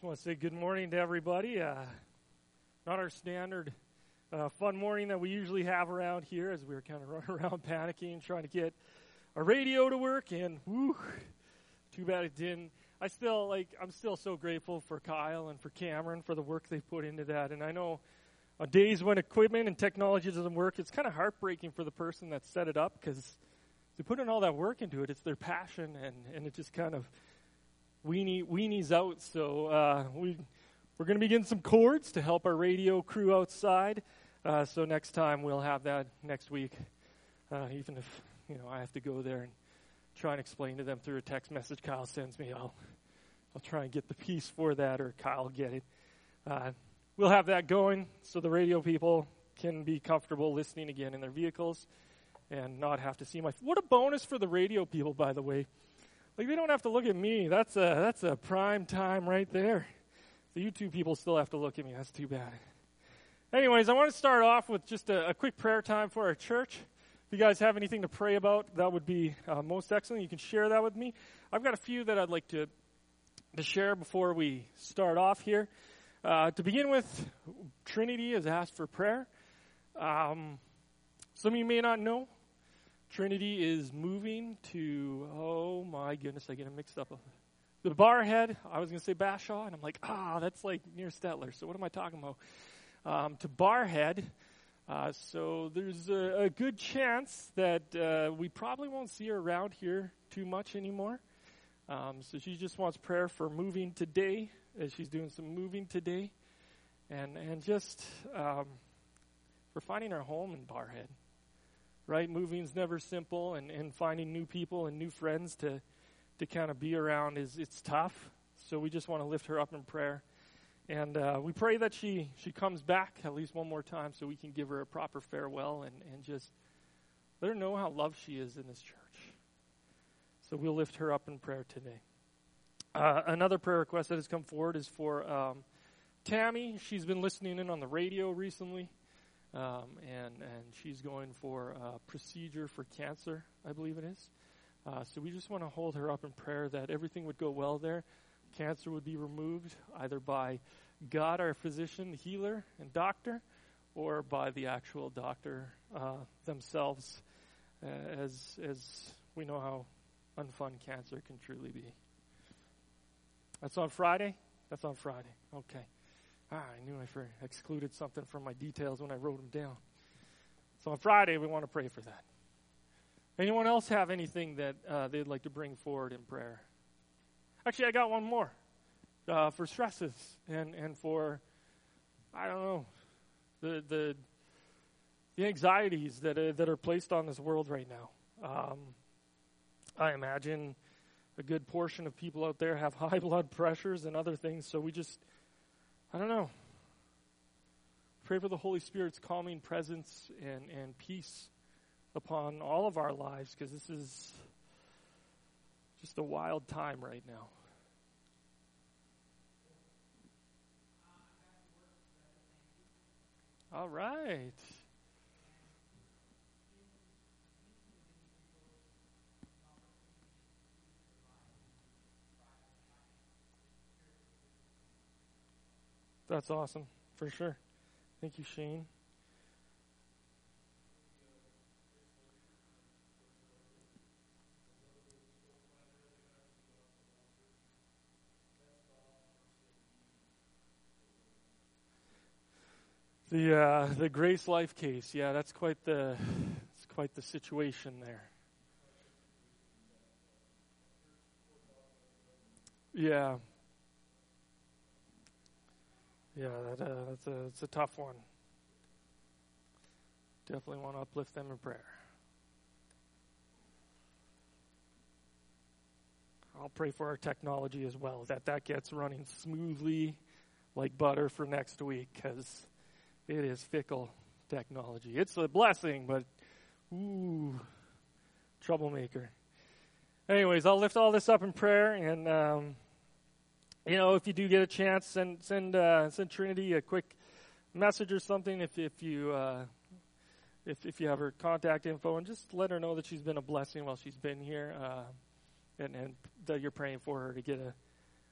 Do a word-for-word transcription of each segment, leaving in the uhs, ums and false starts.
Just want to say good morning to everybody. Uh, not our standard uh, fun morning that we usually have around here, as we were kind of running around panicking, trying to get our radio to work. And whew, too bad it didn't. I still like. I'm still so grateful for Kyle and for Cameron for the work they put into that. And I know on days when equipment and technology doesn't work, it's kind of heartbreaking for the person that set it up because they put in all that work into it. It's their passion, and and it just kind of weenie weenies out. So uh, we we're going to be getting some cords to help our radio crew outside. Uh, so next time we'll have that next week. Uh, even if you know I have to go there and try and explain to them through a text message Kyle sends me, I'll I'll try and get the piece for that, or Kyle will get it. Uh, we'll have that going so the radio people can be comfortable listening again in their vehicles and not have to see my. What a bonus for the radio people, by the way. Like, they don't have to look at me. That's a that's a prime time right there. The YouTube people still have to look at me. That's too bad. Anyways, I want to start off with just a, a quick prayer time for our church. If you guys have anything to pray about, that would be uh, most excellent. You can share that with me. I've got a few that I'd like to, to share before we start off here. Uh, to begin with, Trinity has asked for prayer. Um, some of you may not know, Trinity is moving to, oh my goodness, I get it mixed up. The Barrhead, I was going to say Bashaw, and I'm like, ah, that's like near Stettler, so what am I talking about? Um, to Barrhead, uh, so there's a, a good chance that uh, we probably won't see her around here too much anymore. Um, so she just wants prayer for moving today, as she's doing some moving today, and, and just um, for finding our home in Barrhead. Right, moving's never simple, and, and finding new people and new friends to to kind of be around is it's tough. So we just want to lift her up in prayer, and uh, we pray that she she comes back at least one more time, so we can give her a proper farewell and and just let her know how loved she is in this church. So we'll lift her up in prayer today. Uh, another prayer request that has come forward is for um, Tammy. She's been listening in on the radio recently. Um, and, and she's going for a procedure for cancer, I believe it is. Uh, so we just want to hold her up in prayer that everything would go well there. Cancer would be removed either by God, our physician, healer, and doctor, or by the actual doctor uh, themselves, uh, as as we know how unfun cancer can truly be. That's on Friday? That's on Friday. Okay. Ah, I knew I for excluded something from my details when I wrote them down. So on Friday, we want to pray for that. Anyone else have anything that uh, they'd like to bring forward in prayer? Actually, I got one more uh, for stresses and, and for, I don't know, the the the anxieties that are, that are placed on this world right now. Um, I imagine a good portion of people out there have high blood pressures and other things, so we just I don't know. Pray for the Holy Spirit's calming presence and, and peace upon all of our lives, because this is just a wild time right now. All right. That's awesome, for sure. Thank you, Shane. The uh, the Grace Life case, yeah, that's quite the it's quite the situation there. Yeah. Yeah, that, uh, that's a it's a tough one. Definitely want to uplift them in prayer. I'll pray for our technology as well, that that gets running smoothly like butter for next week, because it is fickle technology. It's a blessing, but ooh, troublemaker. Anyways, I'll lift all this up in prayer, and um, you know, if you do get a chance, send send uh, send Trinity a quick message or something. If if you uh, if if you have her contact info, and just let her know that she's been a blessing while she's been here, uh, and and that you're praying for her to get a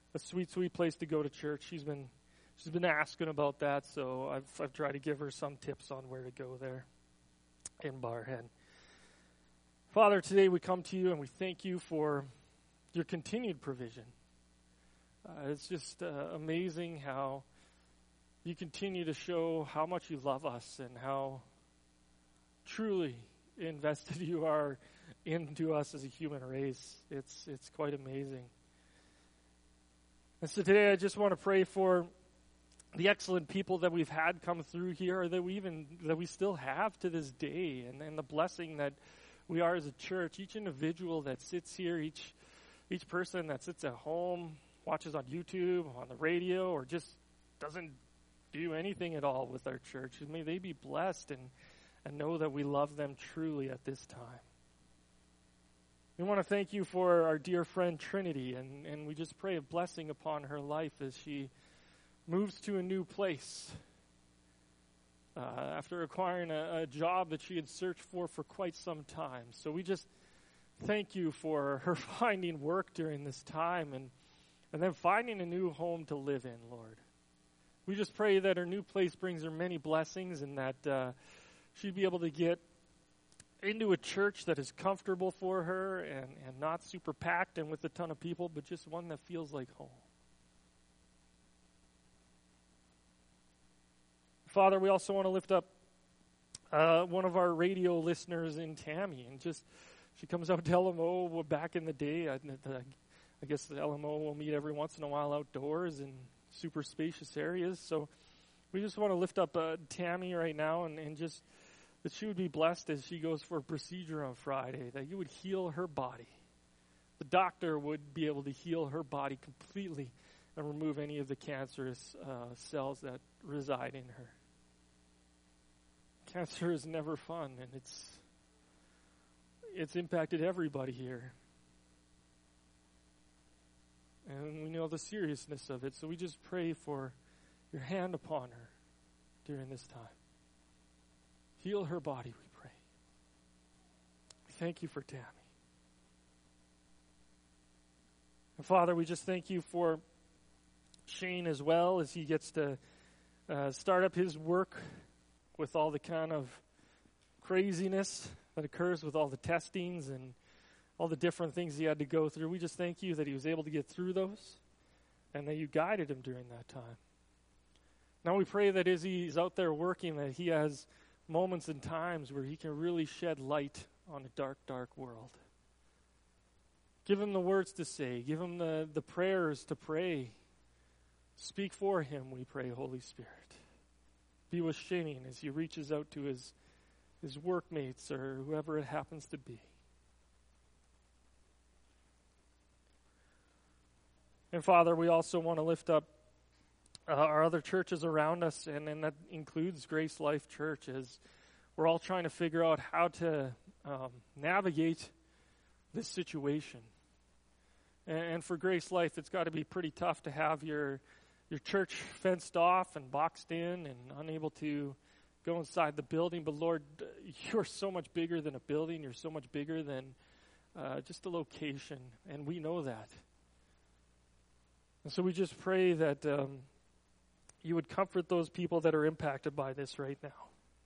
a sweet, sweet place to go to church. She's been she's been asking about that, so I've I've tried to give her some tips on where to go there in Barrhead. Father, today we come to you and we thank you for your continued provision. Uh, it's just uh, amazing how you continue to show how much you love us and how truly invested you are into us as a human race. It's it's quite amazing. And so today I just want to pray for the excellent people that we've had come through here, or that we even that we still have to this day, and, and the blessing that we are as a church. Each individual that sits here, each each person that sits at home, watches on YouTube, on the radio, or just doesn't do anything at all with our church. May they be blessed and, and know that we love them truly at this time. We want to thank you for our dear friend Trinity, and, and we just pray a blessing upon her life as she moves to a new place. Uh, after acquiring a, a job that she had searched for for quite some time. So we just thank you for her finding work during this time and, and then finding a new home to live in, Lord. We just pray that her new place brings her many blessings and that uh, she'd be able to get into a church that is comfortable for her and, and not super packed and with a ton of people, but just one that feels like home. Father, we also want to lift up uh, one of our radio listeners in Tammy, and just she comes out to L M O back in the day. I, I guess the L M O will meet every once in a while outdoors in super spacious areas. So we just want to lift up uh, Tammy right now, and, and just that she would be blessed as she goes for a procedure on Friday, that you would heal her body. The doctor would be able to heal her body completely and remove any of the cancerous uh, cells that reside in her. Cancer is never fun, and it's it's impacted everybody here. And we know the seriousness of it, so we just pray for your hand upon her during this time. Heal her body, we pray. We thank you for Tammy. And Father, we just thank you for Shane as well, as he gets to uh, start up his work with all the kind of craziness that occurs with all the testings and all the different things he had to go through. We just thank you that he was able to get through those and that you guided him during that time. Now we pray that as he's out there working, that he has moments and times where he can really shed light on a dark, dark world. Give him the words to say. Give him the, the prayers to pray. Speak for him, we pray, Holy Spirit. Be with Shane as he reaches out to his, his workmates or whoever it happens to be. And Father, we also want to lift up uh, our other churches around us, and, and that includes Grace Life Church, as we're all trying to figure out how to um, navigate this situation. And, and for Grace Life, it's got to be pretty tough to have your your church fenced off and boxed in and unable to go inside the building. But Lord, you're so much bigger than a building. You're so much bigger than uh, just a location, and we know that. And so we just pray that um, you would comfort those people that are impacted by this right now.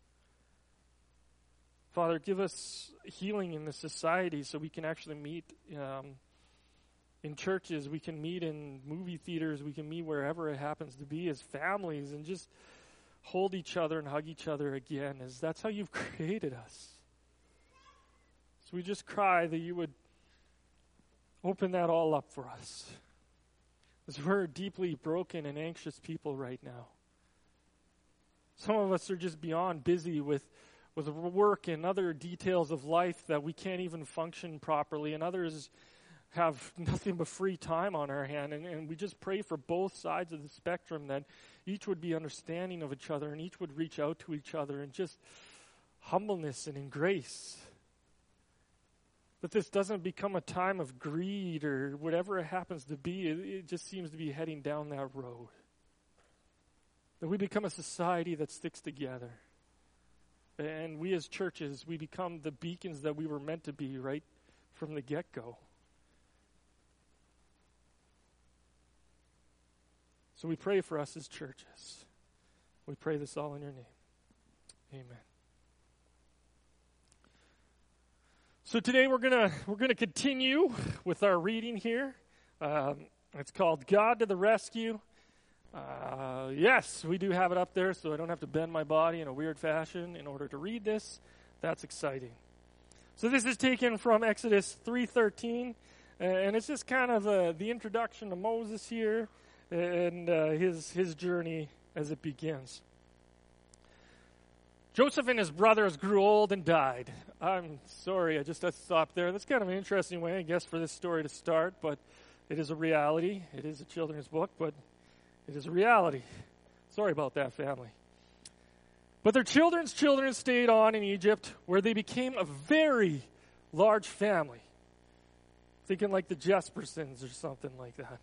Father, give us healing in the society so we can actually meet um, in churches, we can meet in movie theaters, we can meet wherever it happens to be as families and just hold each other and hug each other again, as that's how you've created us. So we just cry that you would open that all up for us, as we're deeply broken and anxious people right now. Some of us are just beyond busy with, with work and other details of life that we can't even function properly, and others have nothing but free time on our hand, and, and we just pray for both sides of the spectrum, that each would be understanding of each other and each would reach out to each other in just humbleness and in grace. That this doesn't become a time of greed or whatever it happens to be. It, it just seems to be heading down that road. That we become a society that sticks together. And we as churches, we become the beacons that we were meant to be right from the get-go. So we pray for us as churches. We pray this all in your name. Amen. So today we're gonna we're gonna continue with our reading here. Um, it's called God to the Rescue. Uh, yes, we do have it up there, so I don't have to bend my body in a weird fashion in order to read this. That's exciting. So this is taken from Exodus three thirteen, and it's just kind of uh, the introduction to Moses here and uh, his his journey as it begins. Joseph and his brothers grew old and died. I'm sorry, I just had to stop there. That's kind of an interesting way, I guess, for this story to start, but it is a reality. It is a children's book, but it is a reality. Sorry about that, family. But their children's children stayed on in Egypt, where they became a very large family. Thinking like the Jespersons or something like that.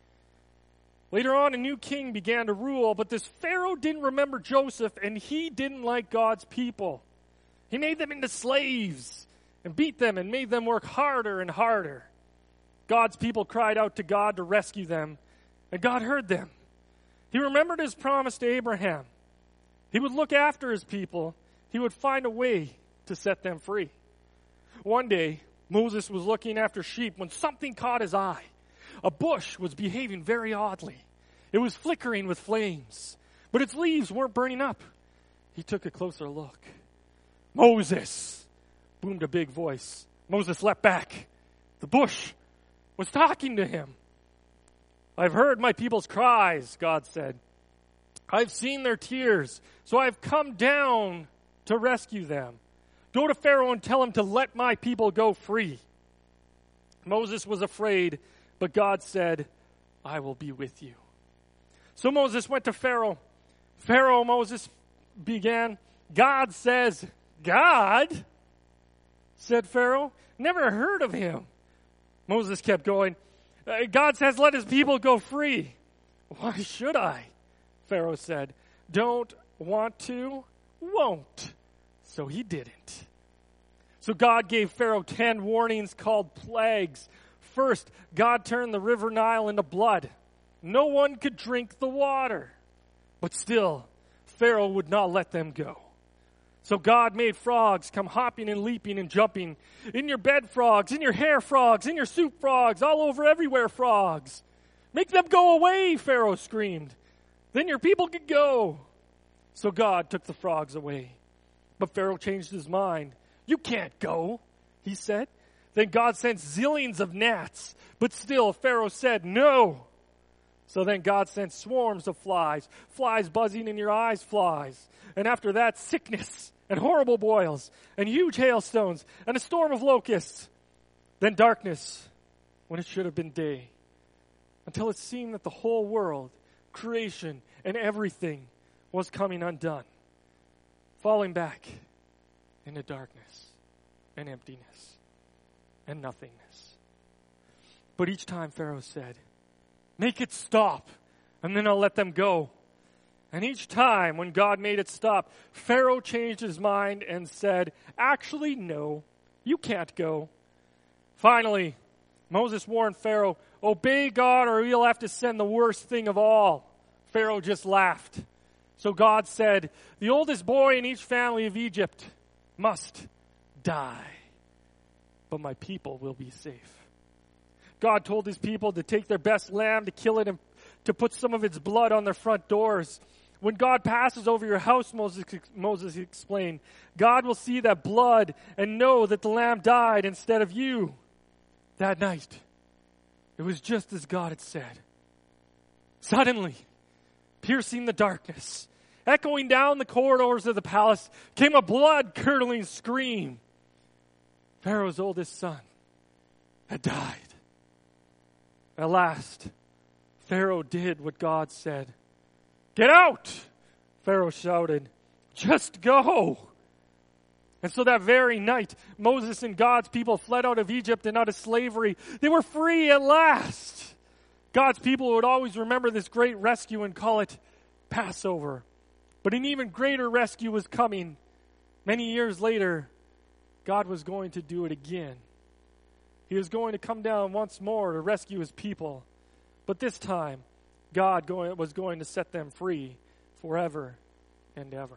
Later on, a new king began to rule, but this Pharaoh didn't remember Joseph, and he didn't like God's people. He made them into slaves and beat them and made them work harder and harder. God's people cried out to God to rescue them, and God heard them. He remembered his promise to Abraham. He would look after his people. He would find a way to set them free. One day, Moses was looking after sheep when something caught his eye. A bush was behaving very oddly. It was flickering with flames, but its leaves weren't burning up. He took a closer look. "Moses!" boomed a big voice. Moses leapt back. The bush was talking to him. "I've heard my people's cries," God said. "I've seen their tears, so I've come down to rescue them. Go to Pharaoh and tell him to let my people go free." Moses was afraid, but God said, "I will be with you." So Moses went to Pharaoh. "Pharaoh," Moses began, "God says," "God?" said Pharaoh. "Never heard of him." Moses kept going. "Uh, God says, let his people go free." "Why should I?" Pharaoh said. "Don't want to, won't." So he didn't. So God gave Pharaoh ten warnings called plagues. First, God turned the river Nile into blood. No one could drink the water. But still, Pharaoh would not let them go. So God made frogs come hopping and leaping and jumping. "In your bed frogs, in your hair frogs, in your soup frogs, all over everywhere frogs. Make them go away," Pharaoh screamed. "Then your people could go." So God took the frogs away. But Pharaoh changed his mind. "You can't go," he said. Then God sent zillions of gnats, but still Pharaoh said no. So then God sent swarms of flies, flies buzzing in your eyes, flies. And after that, sickness and horrible boils and huge hailstones and a storm of locusts. Then darkness when it should have been day, until it seemed that the whole world, creation, and everything was coming undone, falling back into darkness and emptiness and nothingness. But each time Pharaoh said, "Make it stop, and then I'll let them go." And each time when God made it stop, Pharaoh changed his mind and said, "Actually, no, you can't go." Finally, Moses warned Pharaoh, "Obey God or you'll have to send the worst thing of all." Pharaoh just laughed. So God said, "The oldest boy in each family of Egypt must die, but my people will be safe." God told his people to take their best lamb, to kill it, and to put some of its blood on their front doors. When God passes over your house, Moses, Moses explained, God will see that blood and know that the lamb died instead of you. That night, it was just as God had said. Suddenly, piercing the darkness, echoing down the corridors of the palace, came a blood-curdling scream. Pharaoh's oldest son had died. At last, Pharaoh did what God said. "Get out!" Pharaoh shouted. "Just go!" And so that very night, Moses and God's people fled out of Egypt and out of slavery. They were free at last. God's people would always remember this great rescue and call it Passover. But an even greater rescue was coming. Many years later, God was going to do it again. He was going to come down once more to rescue his people. But this time, God going, was going to set them free forever and ever.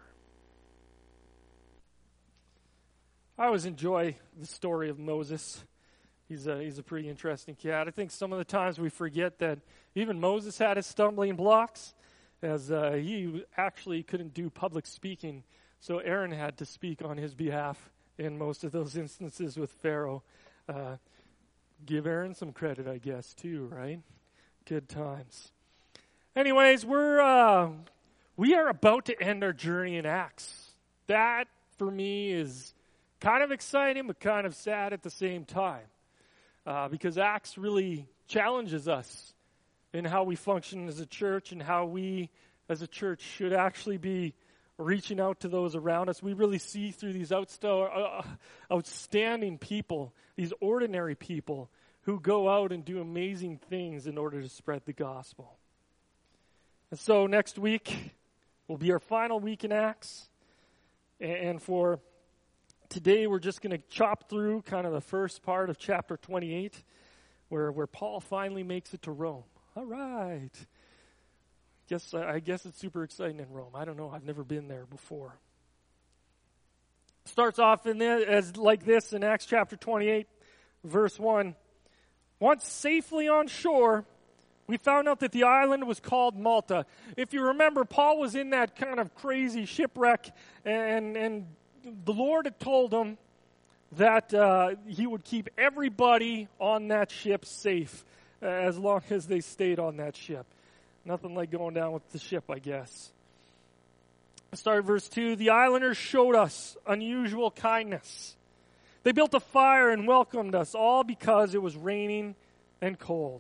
I always enjoy the story of Moses. He's a, he's a pretty interesting cat. I think some of the times we forget that even Moses had his stumbling blocks, as uh, he actually couldn't do public speaking, so Aaron had to speak on his behalf in most of those instances with Pharaoh. Uh, give Aaron some credit, I guess, too, right? Good times. Anyways, we're uh, we are about to end our journey in Acts. That, for me, is kind of exciting, but kind of sad at the same time. Uh, because Acts really challenges us in how we function as a church and how we as a church should actually be reaching out to those around us. We really see through these outsto- uh, outstanding people, these ordinary people who go out and do amazing things in order to spread the gospel. And so next week will be our final week in Acts. And for today, we're just going to chop through kind of the first part of chapter twenty-eight, where, where Paul finally makes it to Rome. All right. Guess I guess it's super exciting in Rome. I don't know. I've never been there before. Starts off in there as like this in Acts chapter twenty-eight, verse one. Once safely on shore, we found out that the island was called Malta. If you remember, Paul was in that kind of crazy shipwreck, and and the Lord had told him that uh, he would keep everybody on that ship safe uh, as long as they stayed on that ship. Nothing like going down with the ship, I guess. Start at verse two. The islanders showed us unusual kindness. They built a fire and welcomed us, all because it was raining and cold.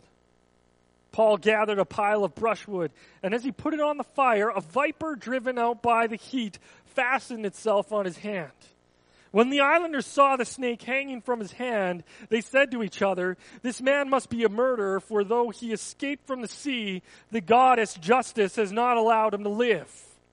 Paul gathered a pile of brushwood, and as he put it on the fire, a viper driven out by the heat fastened itself on his hand. When the islanders saw the snake hanging from his hand, they said to each other, "This man must be a murderer, for though he escaped from the sea, the goddess Justice has not allowed him to live."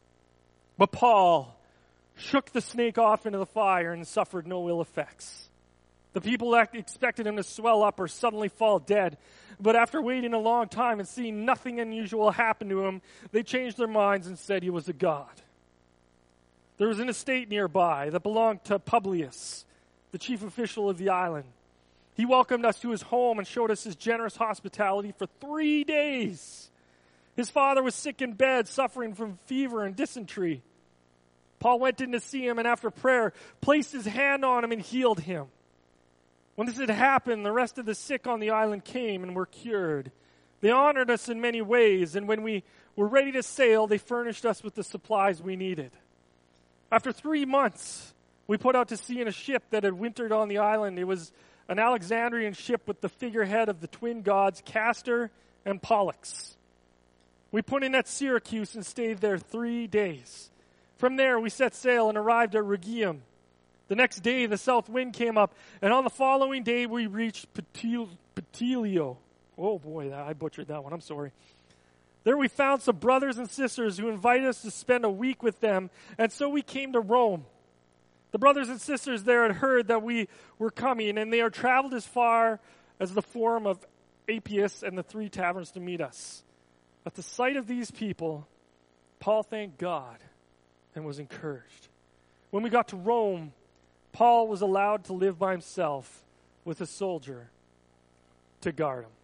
But Paul shook the snake off into the fire and suffered no ill effects. The people expected him to swell up or suddenly fall dead. But after waiting a long time and seeing nothing unusual happen to him, they changed their minds and said he was a god. There was an estate nearby that belonged to Publius, the chief official of the island. He welcomed us to his home and showed us his generous hospitality for three days. His father was sick in bed, suffering from fever and dysentery. Paul went in to see him and after prayer, placed his hand on him and healed him. When this had happened, the rest of the sick on the island came and were cured. They honored us in many ways, and when we were ready to sail, they furnished us with the supplies we needed. After three months, we put out to sea in a ship that had wintered on the island. It was an Alexandrian ship with the figurehead of the twin gods Castor and Pollux. We put in at Syracuse and stayed there three days. From there, we set sail and arrived at Rhegium. The next day, the south wind came up, and on the following day, we reached Petilio. Oh boy, I butchered that one. I'm sorry. There we found some brothers and sisters who invited us to spend a week with them, and so we came to Rome. The brothers and sisters there had heard that we were coming, and they had traveled as far as the Forum of Appius and the Three Taverns to meet us. At the sight of these people, Paul thanked God and was encouraged. When we got to Rome, Paul was allowed to live by himself with a soldier to guard him.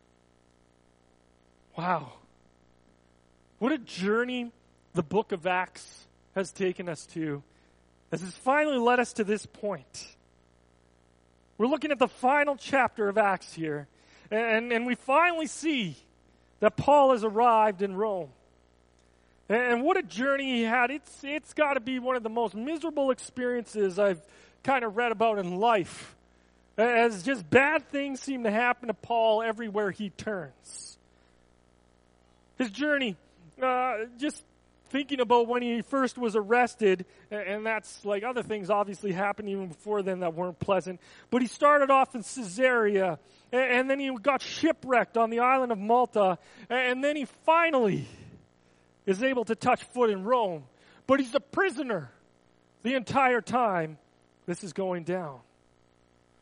Wow. What a journey the book of Acts has taken us to, as it's finally led us to this point. We're looking at the final chapter of Acts here, and, and we finally see that Paul has arrived in Rome. And what a journey he had. It's it's got to be one of the most miserable experiences I've kind of read about in life, as just bad things seem to happen to Paul everywhere he turns. His journey, uh, just thinking about when he first was arrested, and that's like other things obviously happened even before then that weren't pleasant, but he started off in Caesarea, and then he got shipwrecked on the island of Malta, and then he finally is able to touch foot in Rome. But he's a prisoner the entire time this is going down.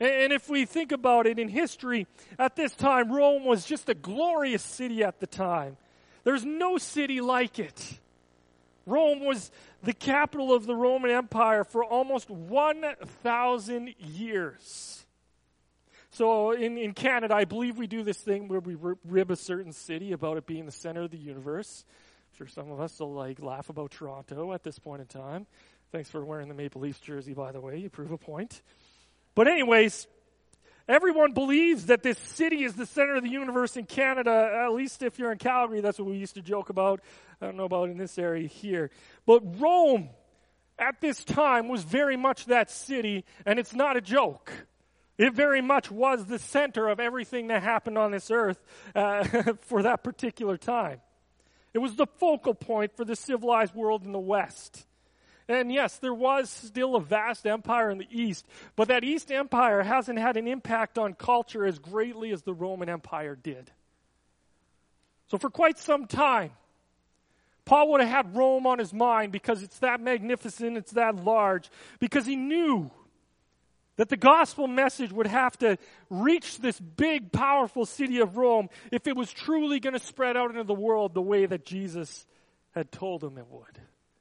And if we think about it in history, at this time, Rome was just a glorious city at the time. There's no city like it. Rome was the capital of the Roman Empire for almost one thousand years. So in, in Canada, I believe we do this thing where we rib a certain city about it being the center of the universe. I'm sure some of us will like laugh about Toronto at this point in time. Thanks for wearing the Maple Leafs jersey, by the way. You prove a point. But anyways, everyone believes that this city is the center of the universe in Canada. At least if you're in Calgary, that's what we used to joke about. I don't know about in this area here. But Rome, at this time, was very much that city, and it's not a joke. It very much was the center of everything that happened on this earth uh, for that particular time. It was the focal point for the civilized world in the West. And yes, there was still a vast empire in the East, but that East Empire hasn't had an impact on culture as greatly as the Roman Empire did. So for quite some time, Paul would have had Rome on his mind because it's that magnificent, it's that large, because he knew that the gospel message would have to reach this big, powerful city of Rome if it was truly going to spread out into the world the way that Jesus had told him it would.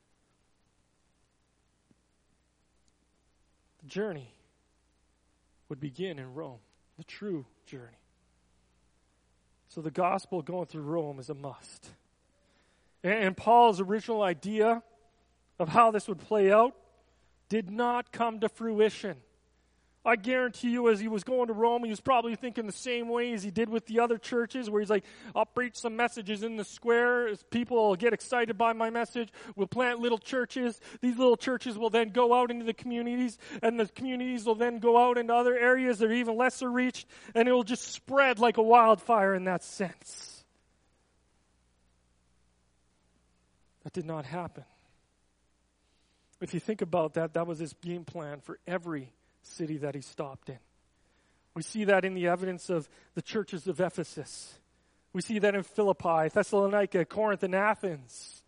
The journey would begin in Rome, the true journey. So the gospel going through Rome is a must. And Paul's original idea of how this would play out did not come to fruition. I guarantee you, as he was going to Rome, he was probably thinking the same way as he did with the other churches, where he's like, I'll preach some messages in the square. As people will get excited by my message. We'll plant little churches. These little churches will then go out into the communities, and the communities will then go out into other areas that are even lesser reached, and it will just spread like a wildfire in that sense. That did not happen. If you think about that, that was his game plan for every city that he stopped in. We see that in the evidence of the churches of Ephesus. We see that in Philippi, Thessalonica, Corinth, and Athens.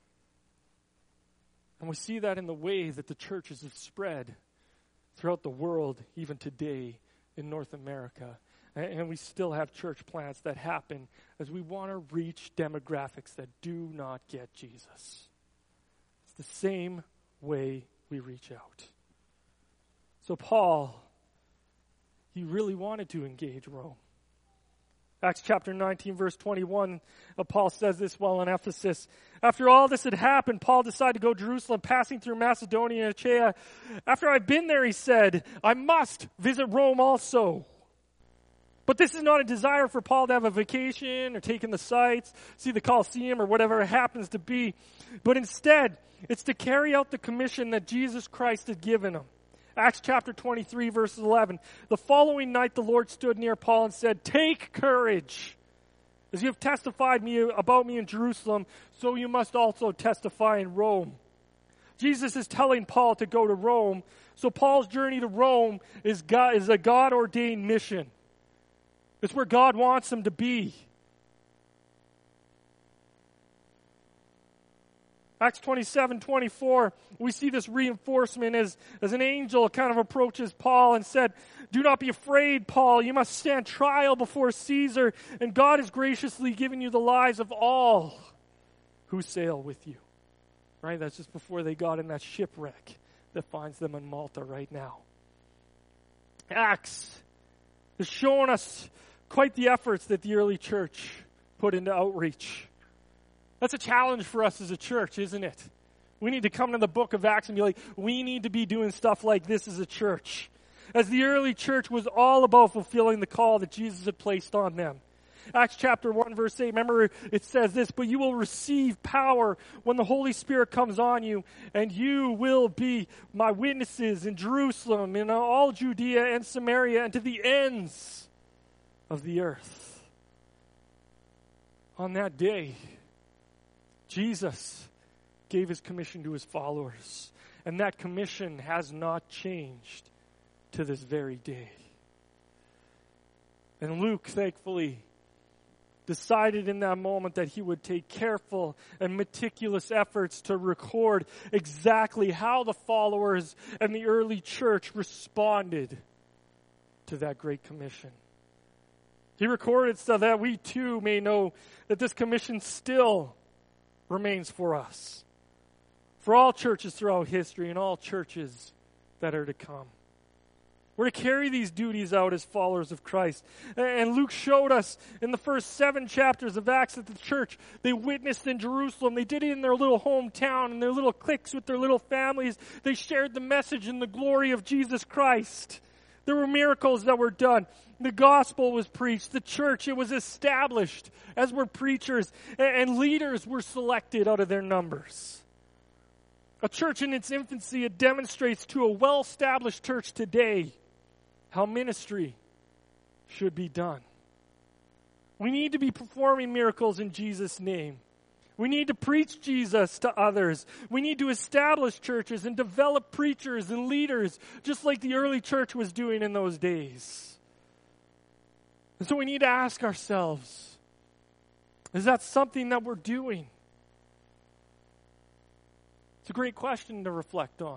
And we see that in the way that the churches have spread throughout the world, even today in North America. And we still have church plants that happen as we want to reach demographics that do not get Jesus. It's the same way we reach out. So Paul, he really wanted to engage Rome. Acts chapter nineteen, verse twenty-one, uh, Paul says this while in Ephesus. After all this had happened, Paul decided to go to Jerusalem, passing through Macedonia and Achaia. After I've been there, he said, I must visit Rome also. But this is not a desire for Paul to have a vacation or take in the sights, see the Colosseum or whatever it happens to be. But instead, it's to carry out the commission that Jesus Christ had given him. Acts chapter twenty-three, verse eleven. The following night the Lord stood near Paul and said, take courage. As you have testified me about me in Jerusalem, so you must also testify in Rome. Jesus is telling Paul to go to Rome. So Paul's journey to Rome is, God, is a God-ordained mission. It's where God wants him to be. Acts twenty-seven, twenty-four, we see this reinforcement as, as an angel kind of approaches Paul and said, do not be afraid, Paul. You must stand trial before Caesar, and God has graciously given you the lives of all who sail with you. Right? That's just before they got in that shipwreck that finds them in Malta right now. Acts is showing us quite the efforts that the early church put into outreach. That's a challenge for us as a church, isn't it? We need to come to the book of Acts and be like, we need to be doing stuff like this as a church. As the early church was all about fulfilling the call that Jesus had placed on them. Acts chapter one, verse eight, remember it says this, but you will receive power when the Holy Spirit comes on you, and you will be my witnesses in Jerusalem, in all Judea and Samaria, and to the ends of the earth. On that day, Jesus gave his commission to his followers, and that commission has not changed to this very day. And Luke, thankfully, decided in that moment that he would take careful and meticulous efforts to record exactly how the followers and the early church responded to that great commission. He recorded so that we too may know that this commission still remains for us, for all churches throughout history and all churches that are to come. We're to carry these duties out as followers of Christ. And Luke showed us in the first seven chapters of Acts that the church, they witnessed in Jerusalem. They did it in their little hometown, in their little cliques with their little families. They shared the message and the glory of Jesus Christ. There were miracles that were done. The gospel was preached. The church, it was established, as were preachers. And leaders were selected out of their numbers. A church in its infancy, it demonstrates to a well-established church today how ministry should be done. We need to be performing miracles in Jesus' name. We need to preach Jesus to others. We need to establish churches and develop preachers and leaders, just like the early church was doing in those days. And so we need to ask ourselves, is that something that we're doing? It's a great question to reflect on.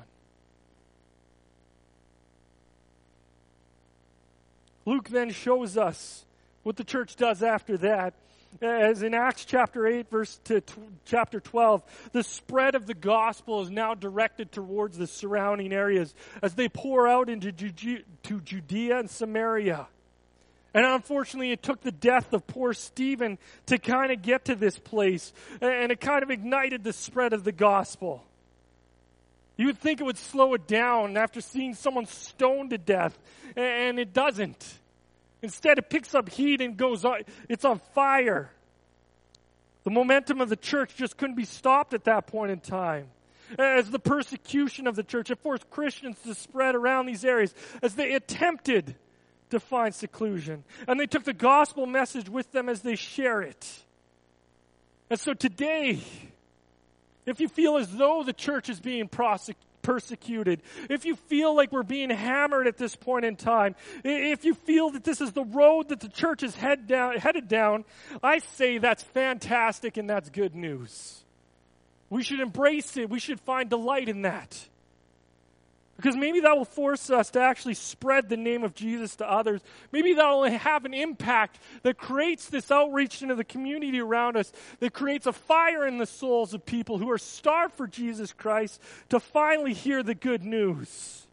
Luke then shows us what the church does after that. As in Acts chapter eight, verse to t- chapter twelve, the spread of the gospel is now directed towards the surrounding areas as they pour out into Ju- to Judea and Samaria. And unfortunately, it took the death of poor Stephen to kind of get to this place. And it kind of ignited the spread of the gospel. You would think it would slow it down after seeing someone stoned to death, and it doesn't. Instead, it picks up heat and goes on. It's on fire. The momentum of the church just couldn't be stopped at that point in time. As the persecution of the church, it forced Christians to spread around these areas as they attempted to find seclusion. And they took the gospel message with them as they share it. And so today, if you feel as though the church is being prosec- persecuted, if you feel like we're being hammered at this point in time, if you feel that this is the road that the church is head down, headed down, I say that's fantastic and that's good news. We should embrace it. We should find delight in that. Because maybe that will force us to actually spread the name of Jesus to others. Maybe that will have an impact that creates this outreach into the community around us, that creates a fire in the souls of people who are starved for Jesus Christ to finally hear the good news.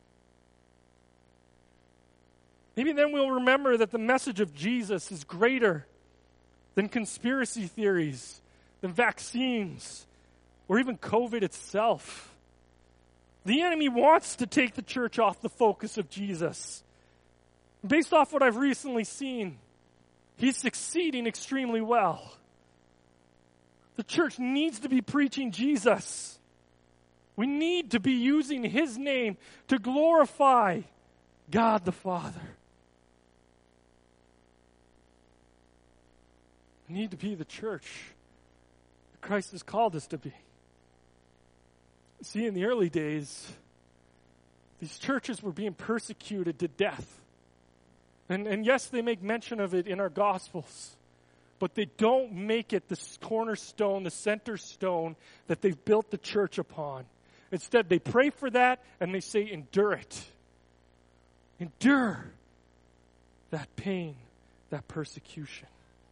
Maybe then we'll remember that the message of Jesus is greater than conspiracy theories, than vaccines, or even COVID itself. The enemy wants to take the church off the focus of Jesus. Based off what I've recently seen, he's succeeding extremely well. The church needs to be preaching Jesus. We need to be using his name to glorify God the Father. We need to be the church that Christ has called us to be. See, in the early days, these churches were being persecuted to death. And, and yes, they make mention of it in our Gospels, but they don't make it the cornerstone, the center stone that they've built the church upon. Instead, they pray for that and they say, endure it. Endure that pain, that persecution.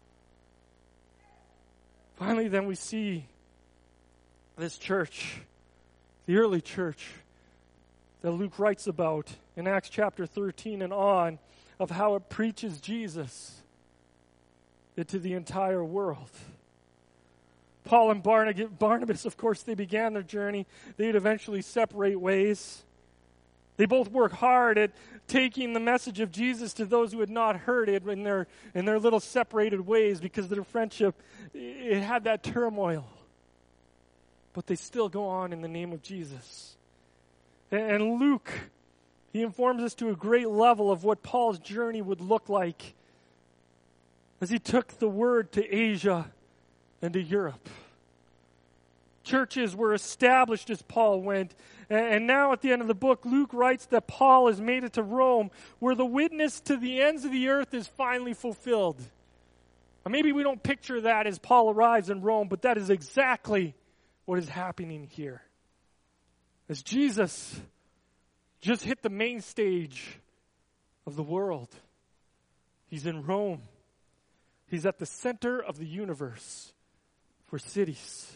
Finally, then we see this church, the early church that Luke writes about in Acts chapter thirteen and on, of how it preaches Jesus to the entire world. Paul and Barnabas, of course, they began their journey. They would eventually separate ways. They both worked hard at taking the message of Jesus to those who had not heard it in their, in their little separated ways, because their friendship, it had that turmoil. But they still go on in the name of Jesus. And Luke, he informs us to a great level of what Paul's journey would look like as he took the word to Asia and to Europe. Churches were established as Paul went. And now at the end of the book, Luke writes that Paul has made it to Rome, where the witness to the ends of the earth is finally fulfilled. Or maybe we don't picture that as Paul arrives in Rome, but that is exactly what is happening here. As Jesus just hit the main stage of the world. He's in Rome. He's at the center of the universe for cities.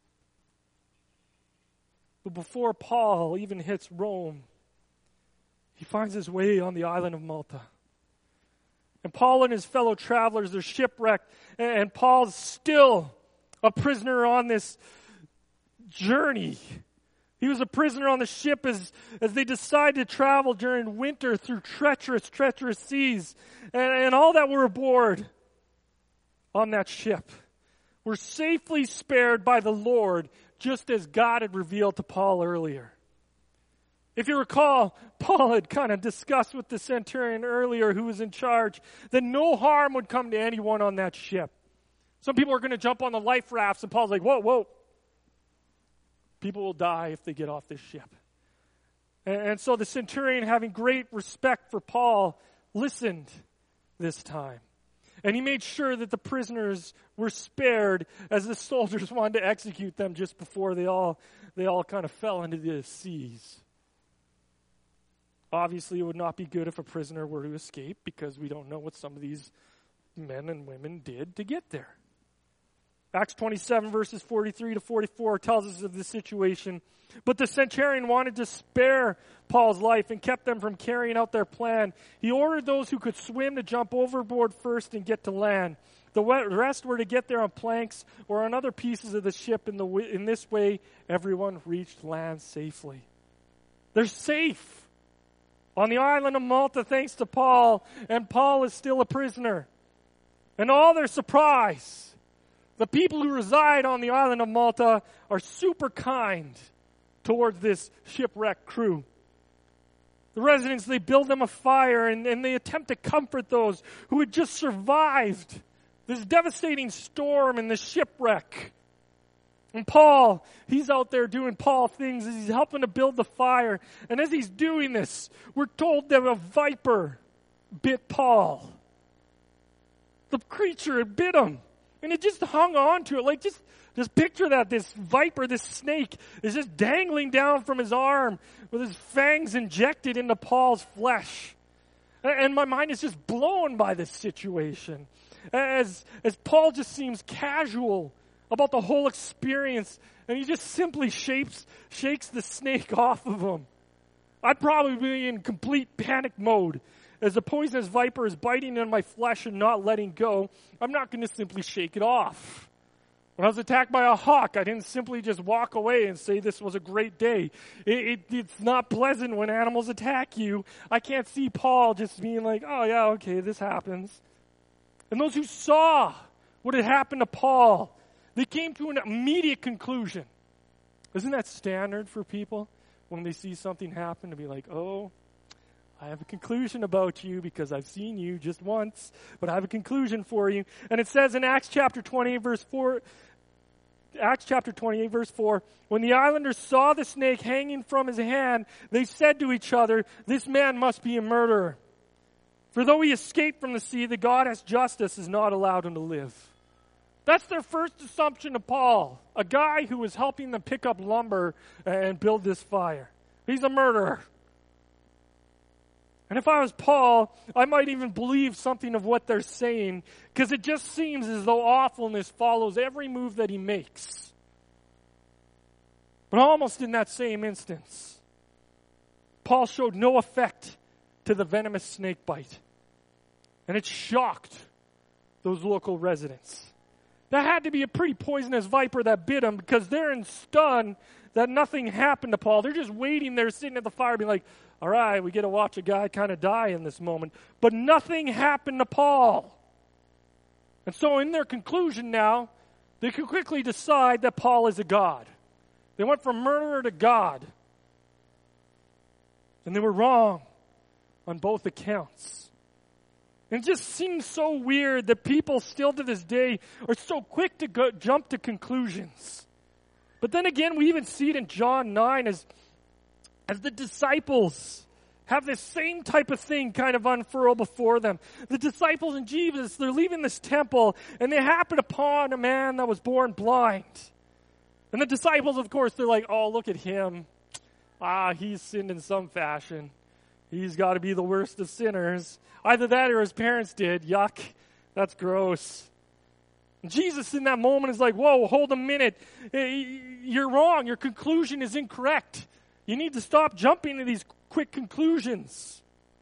But before Paul even hits Rome, he finds his way on the island of Malta. And Paul and his fellow travelers are shipwrecked, and Paul's still a prisoner on this journey. He was a prisoner on the ship as, as they decided to travel during winter through treacherous, treacherous seas. And, and all that were aboard on that ship were safely spared by the Lord, just as God had revealed to Paul earlier. If you recall, Paul had kind of discussed with the centurion earlier, who was in charge, that no harm would come to anyone on that ship. Some people are going to jump on the life rafts, and Paul's like, whoa, whoa. People will die if they get off this ship. And, and so the centurion, having great respect for Paul, listened this time. And he made sure that the prisoners were spared as the soldiers wanted to execute them just before they all, they all kind of fell into the seas. Obviously, it would not be good if a prisoner were to escape, because we don't know what some of these men and women did to get there. Acts twenty-seven, verses forty-three to forty-four tells us of the situation. But the centurion wanted to spare Paul's life and kept them from carrying out their plan. He ordered those who could swim to jump overboard first and get to land. The rest were to get there on planks or on other pieces of the ship. In, the, in this way, everyone reached land safely. They're safe on the island of Malta, thanks to Paul, and Paul is still a prisoner. And all their surprise, the people who reside on the island of Malta are super kind towards this shipwrecked crew. The residents, they build them a fire, and, and they attempt to comfort those who had just survived this devastating storm and the shipwreck. And Paul, he's out there doing Paul things as he's helping to build the fire. And as he's doing this, we're told that a viper bit Paul. The creature had bit him. And it just hung on to it. Like, just, just picture that. This viper, this snake, is just dangling down from his arm with his fangs injected into Paul's flesh. And my mind is just blown by this situation. As, as Paul just seems casual about the whole experience, and he just simply shapes, shakes the snake off of him. I'd probably be in complete panic mode. As the poisonous viper is biting into my flesh and not letting go, I'm not going to simply shake it off. When I was attacked by a hawk, I didn't simply just walk away and say this was a great day. It, it, it's not pleasant when animals attack you. I can't see Paul just being like, oh yeah, okay, this happens. And those who saw what had happened to Paul, they came to an immediate conclusion. Isn't that standard for people when they see something happen to be like, oh, I have a conclusion about you because I've seen you just once, but I have a conclusion for you. And it says in Acts chapter twenty-eight, verse four, Acts chapter twenty-eight, verse four, when the islanders saw the snake hanging from his hand, they said to each other, this man must be a murderer. For though he escaped from the sea, the God as justice has not allowed him to live. That's their first assumption of Paul, a guy who was helping them pick up lumber and build this fire. He's a murderer. And if I was Paul, I might even believe something of what they're saying, because it just seems as though awfulness follows every move that he makes. But almost in that same instance, Paul showed no effect to the venomous snake bite. And it shocked those local residents. That had to be a pretty poisonous viper that bit him, because they're in stun that nothing happened to Paul. They're just waiting there, sitting at the fire, being like, all right, we get to watch a guy kind of die in this moment. But nothing happened to Paul. And so in their conclusion now, they could quickly decide that Paul is a god. They went from murderer to god. And they were wrong on both accounts. And it just seems so weird that people still to this day are so quick to go, jump to conclusions. But then again, we even see it in John nine as, as the disciples have this same type of thing kind of unfurl before them. The disciples and Jesus, they're leaving this temple, and they happen upon a man that was born blind. And the disciples, of course, they're like, oh, look at him. Ah, he's sinned in some fashion. He's got to be the worst of sinners. Either that or his parents did. Yuck. That's gross. And Jesus in that moment is like, whoa, hold a minute. You're wrong. Your conclusion is incorrect. You need to stop jumping to these quick conclusions.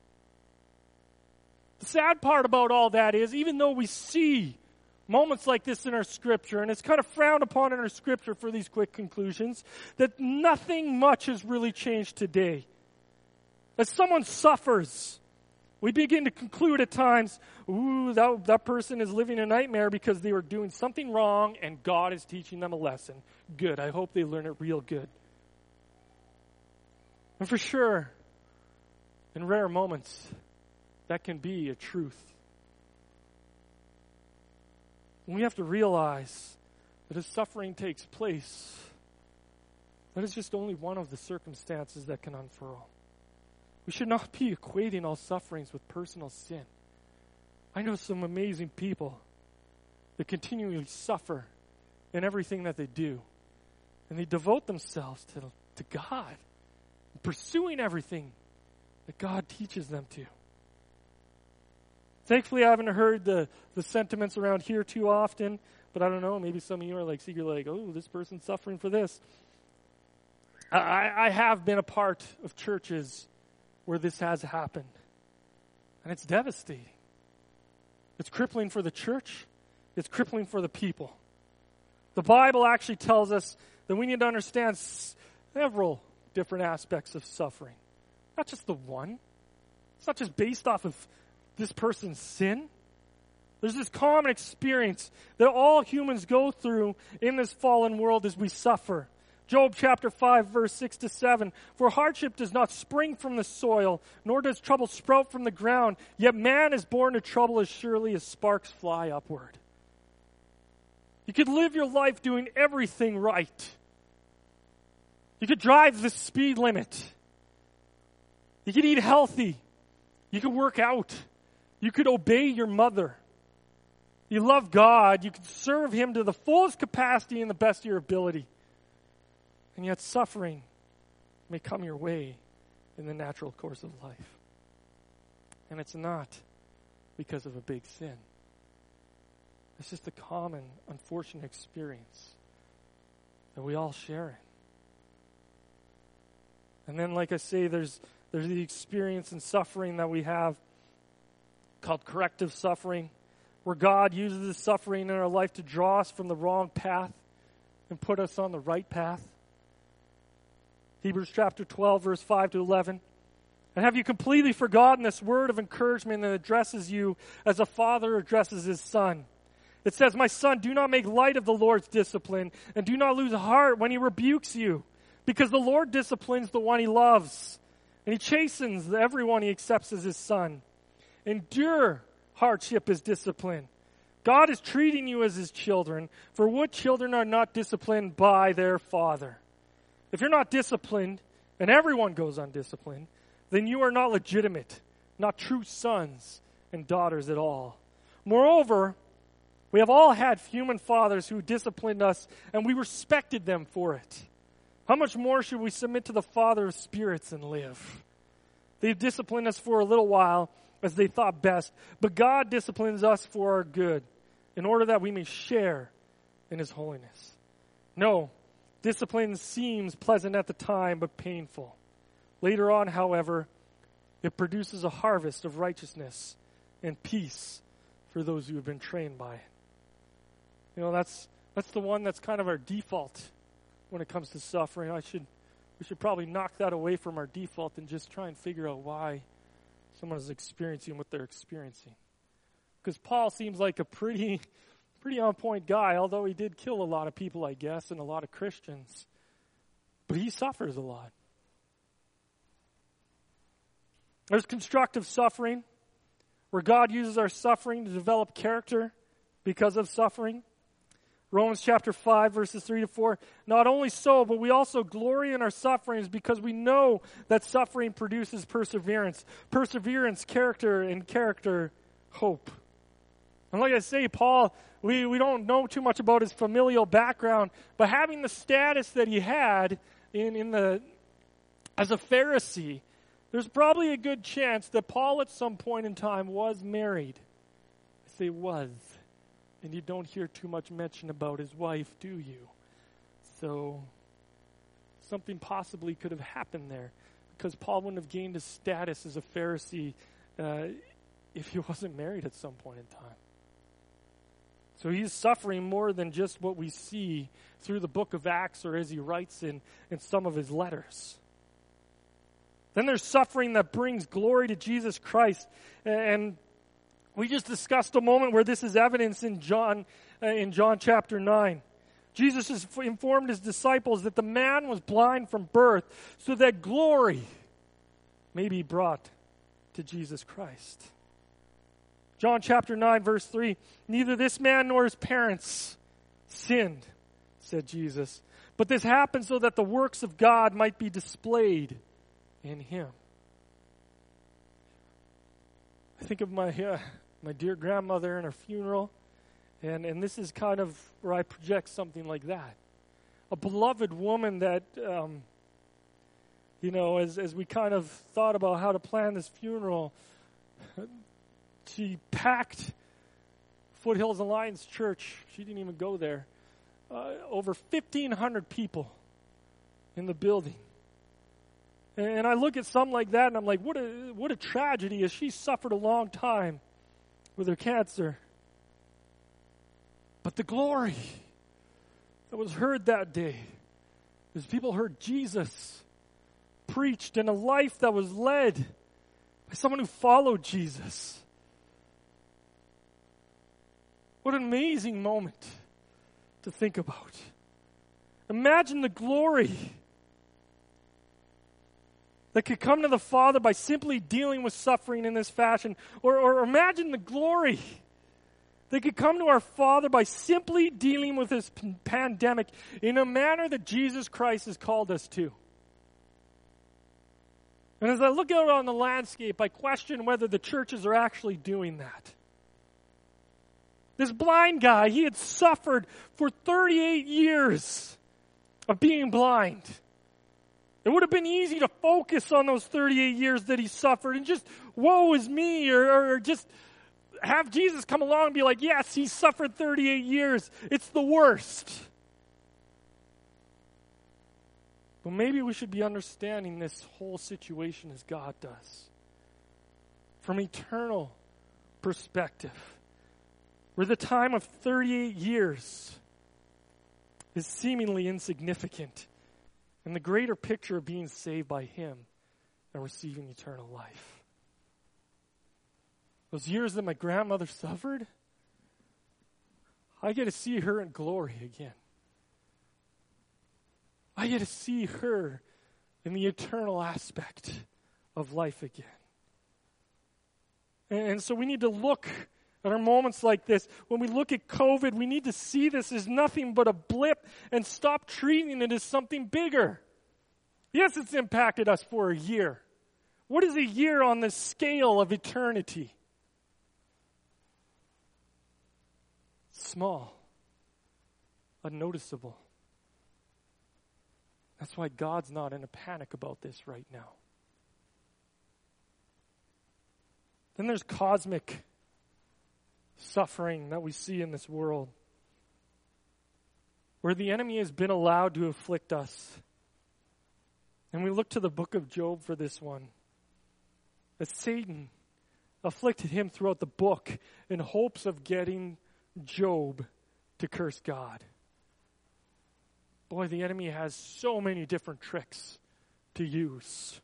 The sad part about all that is, even though we see moments like this in our scripture, and it's kind of frowned upon in our scripture for these quick conclusions, that nothing much has really changed today. As someone suffers, we begin to conclude at times, ooh, that, that person is living a nightmare because they were doing something wrong and God is teaching them a lesson. Good. I hope they learn it real good. And for sure, in rare moments, that can be a truth. And we have to realize that as suffering takes place, that is just only one of the circumstances that can unfurl. We should not be equating all sufferings with personal sin. I know some amazing people that continually suffer in everything that they do. And they devote themselves to, to God, pursuing everything that God teaches them to. Thankfully, I haven't heard the, the sentiments around here too often, but I don't know, maybe some of you are like, secretly like, oh, this person's suffering for this. I, I have been a part of churches where this has happened, and it's devastating. It's crippling for the church. It's crippling for the people. The Bible actually tells us that we need to understand several different aspects of suffering, not just the one. It's not just based off of this person's sin. There's this common experience that all humans go through in this fallen world as we suffer. Job chapter five, verse six to seven. For hardship does not spring from the soil, nor does trouble sprout from the ground. Yet man is born to trouble as surely as sparks fly upward. You could live your life doing everything right. You could drive the speed limit. You could eat healthy. You could work out. You could obey your mother. You love God. You could serve Him to the fullest capacity and the best of your ability. And yet suffering may come your way in the natural course of life. And it's not because of a big sin. It's just a common, unfortunate experience that we all share in. And then, like I say, there's there's the experience and suffering that we have called corrective suffering, where God uses the suffering in our life to draw us from the wrong path and put us on the right path. Hebrews chapter twelve, verse five to eleven. And have you completely forgotten this word of encouragement that addresses you as a father addresses his son? It says, my son, do not make light of the Lord's discipline, and do not lose heart when he rebukes you, because the Lord disciplines the one he loves, and he chastens everyone he accepts as his son. Endure hardship as discipline. God is treating you as his children, for what children are not disciplined by their father? If you're not disciplined, and everyone goes undisciplined, then you are not legitimate, not true sons and daughters at all. Moreover, we have all had human fathers who disciplined us, and we respected them for it. How much more should we submit to the Father of spirits and live? They disciplined us for a little while as they thought best, but God disciplines us for our good, in order that we may share in his holiness. No, discipline seems pleasant at the time, but painful. Later on, however, it produces a harvest of righteousness and peace for those who have been trained by it. You know, that's that's the one that's kind of our default when it comes to suffering. I should we should probably knock that away from our default and just try and figure out why someone is experiencing what they're experiencing. Because Paul seems like a pretty pretty on point guy, although he did kill a lot of people, I guess, and a lot of Christians. But he suffers a lot. There's constructive suffering, where God uses our suffering to develop character because of suffering. Romans chapter five, verses three to four. Not only so, but we also glory in our sufferings because we know that suffering produces perseverance. Perseverance, character, and character, hope. And like I say, Paul, we, we don't know too much about his familial background, but having the status that he had in, in the as a Pharisee, there's probably a good chance that Paul at some point in time was married. I say was. And you don't hear too much mention about his wife, do you? So something possibly could have happened there, because Paul wouldn't have gained his status as a Pharisee uh, if he wasn't married at some point in time. So he's suffering more than just what we see through the book of Acts or as he writes in, in some of his letters. Then there's suffering that brings glory to Jesus Christ. And we just discussed a moment where this is evidence in John, uh, in John chapter nine. Jesus has informed his disciples that the man was blind from birth so that glory may be brought to Jesus Christ. John chapter nine, verse three, neither this man nor his parents sinned, said Jesus, but this happened so that the works of God might be displayed in him. I think of my uh, my dear grandmother and her funeral, and, and this is kind of where I project something like that. A beloved woman that, um, you know, as, as we kind of thought about how to plan this funeral, she packed Foothills Alliance Church. She didn't even go there. Uh, over fifteen hundred people in the building. And, and I look at something like that and I'm like, what a, what a tragedy, as she suffered a long time with her cancer. But the glory that was heard that day, as people heard Jesus preached in a life that was led by someone who followed Jesus. What an amazing moment to think about. Imagine the glory that could come to the Father by simply dealing with suffering in this fashion. Or, or imagine the glory that could come to our Father by simply dealing with this p- pandemic in a manner that Jesus Christ has called us to. And as I look out on the landscape, I question whether the churches are actually doing that. This blind guy, he had suffered for thirty-eight years of being blind. It would have been easy to focus on those thirty-eight years that he suffered and just, woe is me, or, or just have Jesus come along and be like, yes, he suffered thirty-eight years. It's the worst. But maybe we should be understanding this whole situation as God does. From eternal perspective. Where the time of thirty-eight years is seemingly insignificant, and the greater picture of being saved by him and receiving eternal life. Those years that my grandmother suffered, I get to see her in glory again. I get to see her in the eternal aspect of life again. And, and so we need to look at our moments like this. When we look at COVID, we need to see this as nothing but a blip and stop treating it as something bigger. Yes, it's impacted us for a year. What is a year on the scale of eternity? Small, unnoticeable. That's why God's not in a panic about this right now. Then there's cosmic suffering that we see in this world, where the enemy has been allowed to afflict us. And we look to the book of Job for this one. That Satan afflicted him throughout the book in hopes of getting Job to curse God. Boy, the enemy has so many different tricks to use.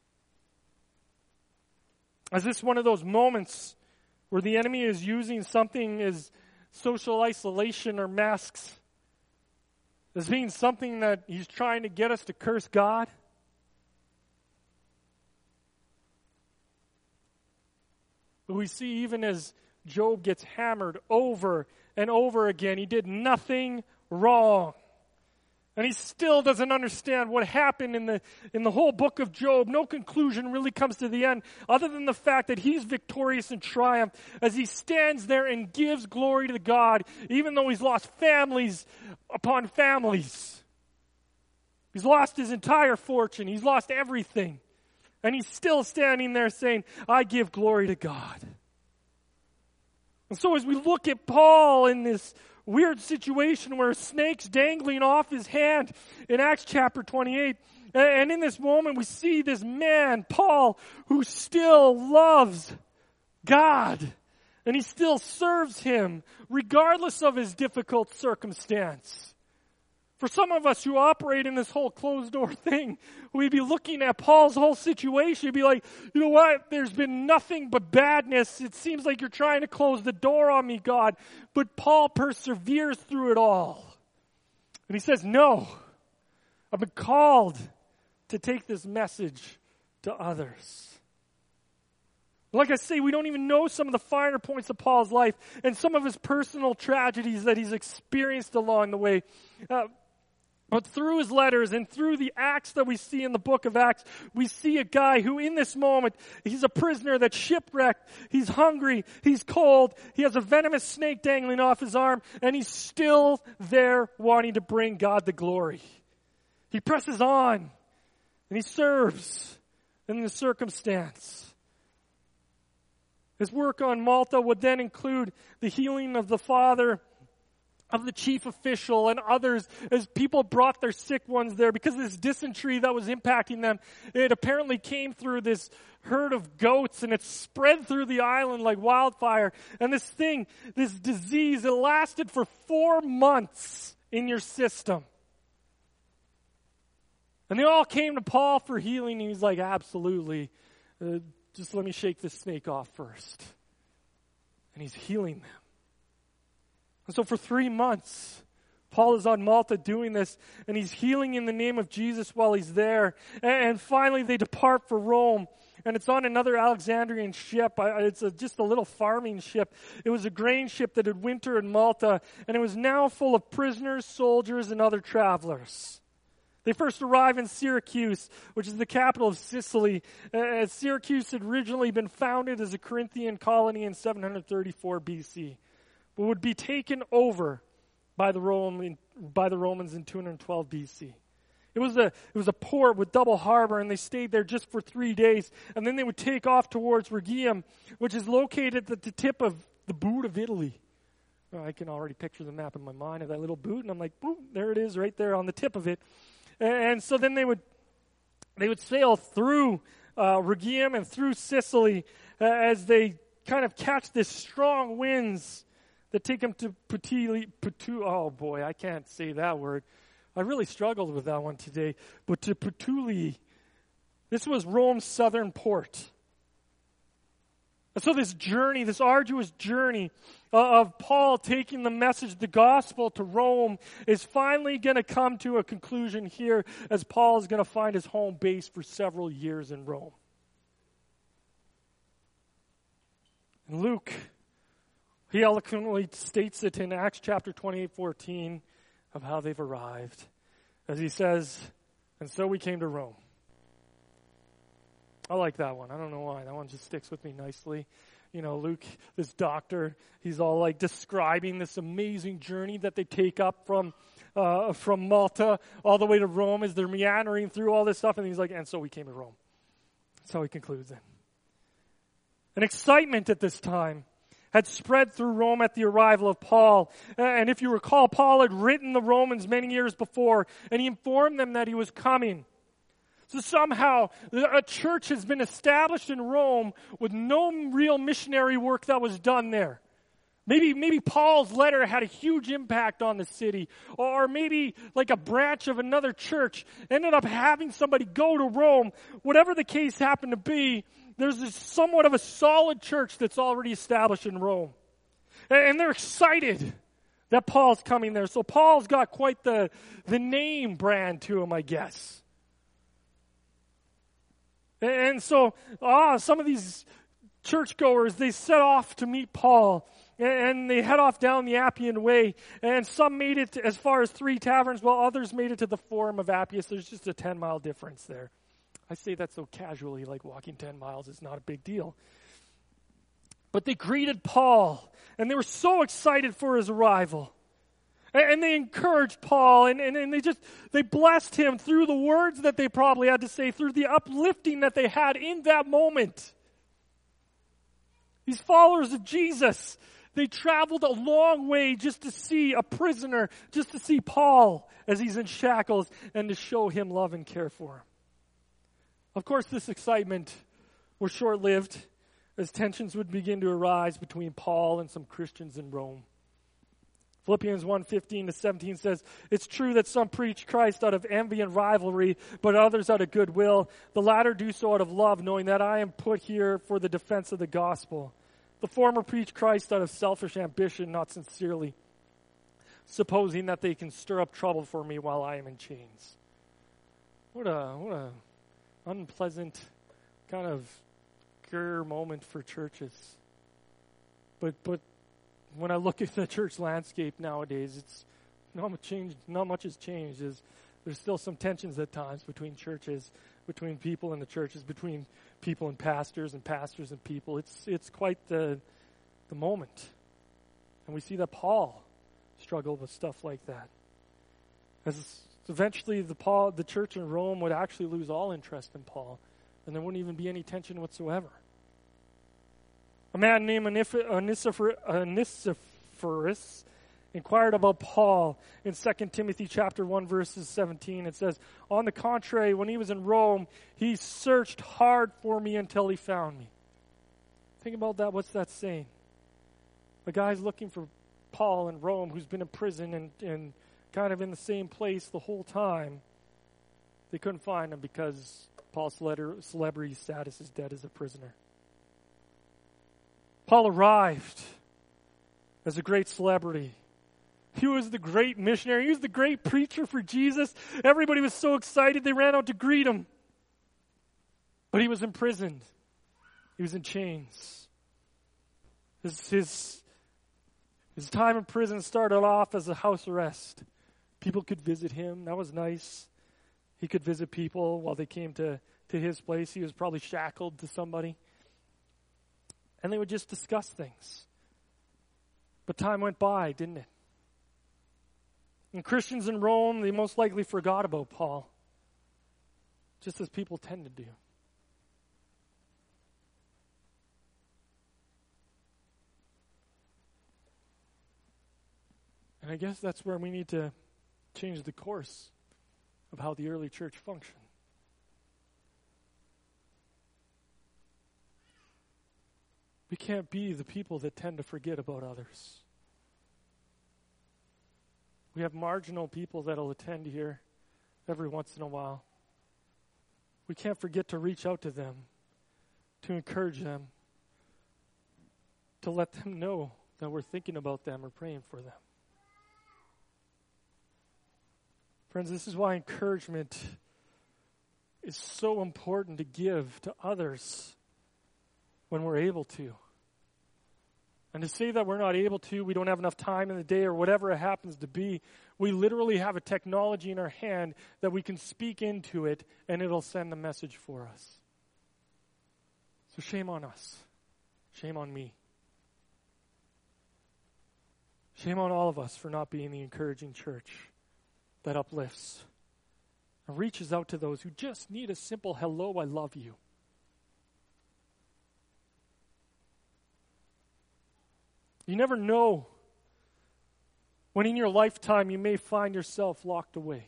Is this one of those moments where the enemy is using something as social isolation or masks as being something that he's trying to get us to curse God? But we see even as Job gets hammered over and over again, he did nothing wrong. And he still doesn't understand what happened in the in the whole book of Job. No conclusion really comes to the end other than the fact that he's victorious and triumph as he stands there and gives glory to God, even though he's lost families upon families. He's lost his entire fortune. He's lost everything. And he's still standing there saying, I give glory to God. And so as we look at Paul in this weird situation where a snake's dangling off his hand in Acts chapter twenty-eight, and in this moment we see this man, Paul, who still loves God. And he still serves him regardless of his difficult circumstance. For some of us who operate in this whole closed door thing, we'd be looking at Paul's whole situation and be like, you know what? There's been nothing but badness. It seems like you're trying to close the door on me, God. But Paul perseveres through it all. And he says, no, I've been called to take this message to others. Like I say, we don't even know some of the finer points of Paul's life and some of his personal tragedies that he's experienced along the way. Uh, But through his letters and through the acts that we see in the book of Acts, we see a guy who in this moment, he's a prisoner that's shipwrecked, he's hungry, he's cold, he has a venomous snake dangling off his arm, and he's still there wanting to bring God the glory. He presses on, and he serves in the circumstance. His work on Malta would then include the healing of the father of the chief official and others as people brought their sick ones there because of this dysentery that was impacting them. It apparently came through this herd of goats and it spread through the island like wildfire. And this thing, this disease, it lasted for four months in your system. And they all came to Paul for healing. And he's like, absolutely. Uh, just let me shake this snake off first. And he's healing them. And so for three months, Paul is on Malta doing this, and he's healing in the name of Jesus while he's there. And finally, they depart for Rome, and it's on another Alexandrian ship. It's a, just a little farming ship. It was a grain ship that had wintered in Malta, and it was now full of prisoners, soldiers, and other travelers. They first arrive in Syracuse, which is the capital of Sicily. As Syracuse had originally been founded as a Corinthian colony in seven hundred thirty-four B C, but would be taken over by the Roman by the Romans in two hundred twelve B C. It was a it was a port with double harbor, and they stayed there just for three days, and then they would take off towards Rhegium, which is located at the tip of the boot of Italy. Well, I can already picture the map in my mind of that little boot, and I'm like, boom, there it is, right there on the tip of it. And so then they would they would sail through uh, Rhegium and through Sicily uh, as they kind of catch this strong winds that take them to Puteoli, Putu, oh boy, I can't say that word. I really struggled with that one today. But to Puteoli, this was Rome's southern port. And so this journey, this arduous journey uh, of Paul taking the message, the gospel to Rome, is finally going to come to a conclusion here as Paul is going to find his home base for several years in Rome. And Luke, he eloquently states it in Acts chapter twenty-eight fourteen of how they've arrived. As he says, and so we came to Rome. I like that one. I don't know why. That one just sticks with me nicely. You know, Luke, this doctor, he's all like describing this amazing journey that they take up from uh, from Malta all the way to Rome as they're meandering through all this stuff. And he's like, and so we came to Rome. That's how he concludes it. An excitement at this time had spread through Rome at the arrival of Paul. And if you recall, Paul had written the Romans many years before, and he informed them that he was coming. So somehow, a church has been established in Rome with no real missionary work that was done there. Maybe, maybe Paul's letter had a huge impact on the city. Or maybe like a branch of another church ended up having somebody go to Rome. Whatever the case happened to be, there's this somewhat of a solid church that's already established in Rome. And they're excited that Paul's coming there. So Paul's got quite the, the name brand to him, I guess. And so, ah, some of these churchgoers, they set off to meet Paul. And they head off down the Appian Way. And some made it as far as Three Taverns, while others made it to the Forum of Appius. There's just a ten-mile difference there. I say that so casually, like walking ten miles is not a big deal. But they greeted Paul, and they were so excited for his arrival. And they encouraged Paul, and, and, and they just, they blessed him through the words that they probably had to say, through the uplifting that they had in that moment. These followers of Jesus, they traveled a long way just to see a prisoner, just to see Paul as he's in shackles, and to show him love and care for him. Of course, this excitement was short-lived, as tensions would begin to arise between Paul and some Christians in Rome. Philippians one fifteen to seventeen says, "It's true that some preach Christ out of envy and rivalry, but others out of goodwill. The latter do so out of love, knowing that I am put here for the defense of the gospel. The former preach Christ out of selfish ambition, not sincerely, supposing that they can stir up trouble for me while I am in chains." What a what a unpleasant kind of career moment for churches. But but when I look at the church landscape nowadays, it's not much change. Not much has changed. There's, there's still some tensions at times between churches, between people in the churches, between people and pastors, and pastors and people. It's it's quite the the moment, and we see that Paul struggled with stuff like that. As eventually the Paul, the church in Rome would actually lose all interest in Paul, and there wouldn't even be any tension whatsoever. A man named Onesiphorus inquired about Paul in Second Timothy chapter one, verses seventeen. It says, "On the contrary, when he was in Rome, he searched hard for me until he found me." Think about that. What's that saying? A guy's looking for Paul in Rome, who's been in prison and, and kind of in the same place the whole time. They couldn't find him because Paul's celebrity status is dead as a prisoner. Paul arrived as a great celebrity. He was the great missionary. He was the great preacher for Jesus. Everybody was so excited they ran out to greet him. But he was imprisoned. He was in chains. His, his, his time in prison started off as a house arrest. People could visit him. That was nice. He could visit people while they came to, to his place. He was probably shackled to somebody. And they would just discuss things. But time went by, didn't it? And Christians in Rome, they most likely forgot about Paul, just as people tend to do. And I guess that's where we need to change the course of how the early church functioned. We can't be the people that tend to forget about others. We have marginal people that'll attend here every once in a while. We can't forget to reach out to them, to encourage them, to let them know that we're thinking about them or praying for them. Friends, this is why encouragement is so important to give to others when we're able to. And to say that we're not able to, we don't have enough time in the day or whatever it happens to be, we literally have a technology in our hand that we can speak into it and it'll send the message for us. So shame on us. Shame on me. Shame on all of us for not being the encouraging church that uplifts and reaches out to those who just need a simple hello, I love you. You never know when in your lifetime you may find yourself locked away.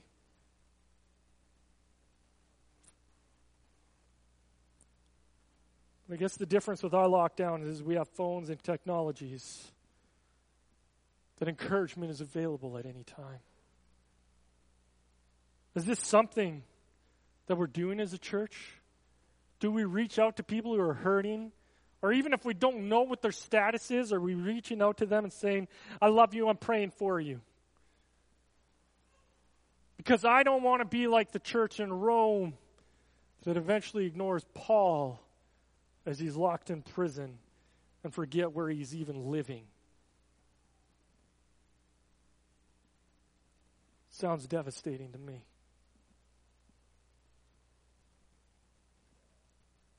I guess the difference with our lockdown is we have phones and technologies that encouragement is available at any time. Is this something that we're doing as a church? Do we reach out to people who are hurting? Or even if we don't know what their status is, are we reaching out to them and saying, I love you, I'm praying for you? Because I don't want to be like the church in Rome that eventually ignores Paul as he's locked in prison and forget where he's even living. Sounds devastating to me.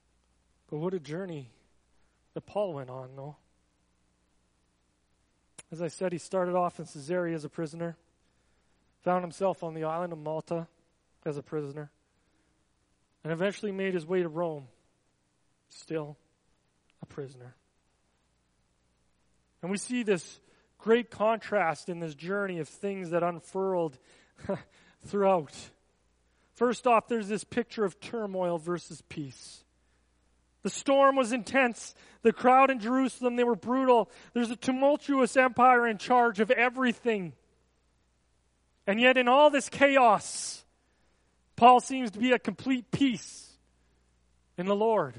But what a journey that Paul went on, though. As I said, he started off in Caesarea as a prisoner, found himself on the island of Malta as a prisoner, and eventually made his way to Rome, still a prisoner. And we see this great contrast in this journey of things that unfurled throughout. First off, there's this picture of turmoil versus peace. The storm was intense. The crowd in Jerusalem, they were brutal. There's a tumultuous empire in charge of everything. And yet in all this chaos, Paul seems to be at complete peace in the Lord.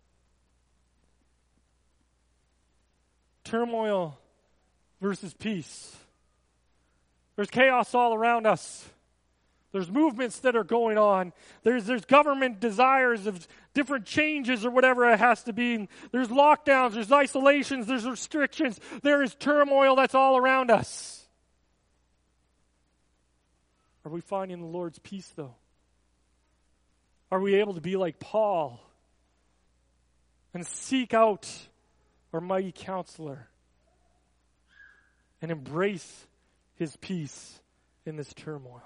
Turmoil versus peace. There's chaos all around us. There's movements that are going on. There's there's government desires of different changes or whatever it has to be. There's lockdowns, there's isolations, there's restrictions. There is turmoil that's all around us. Are we finding the Lord's peace, though? Are we able to be like Paul and seek out our mighty counselor and embrace his peace in this turmoil?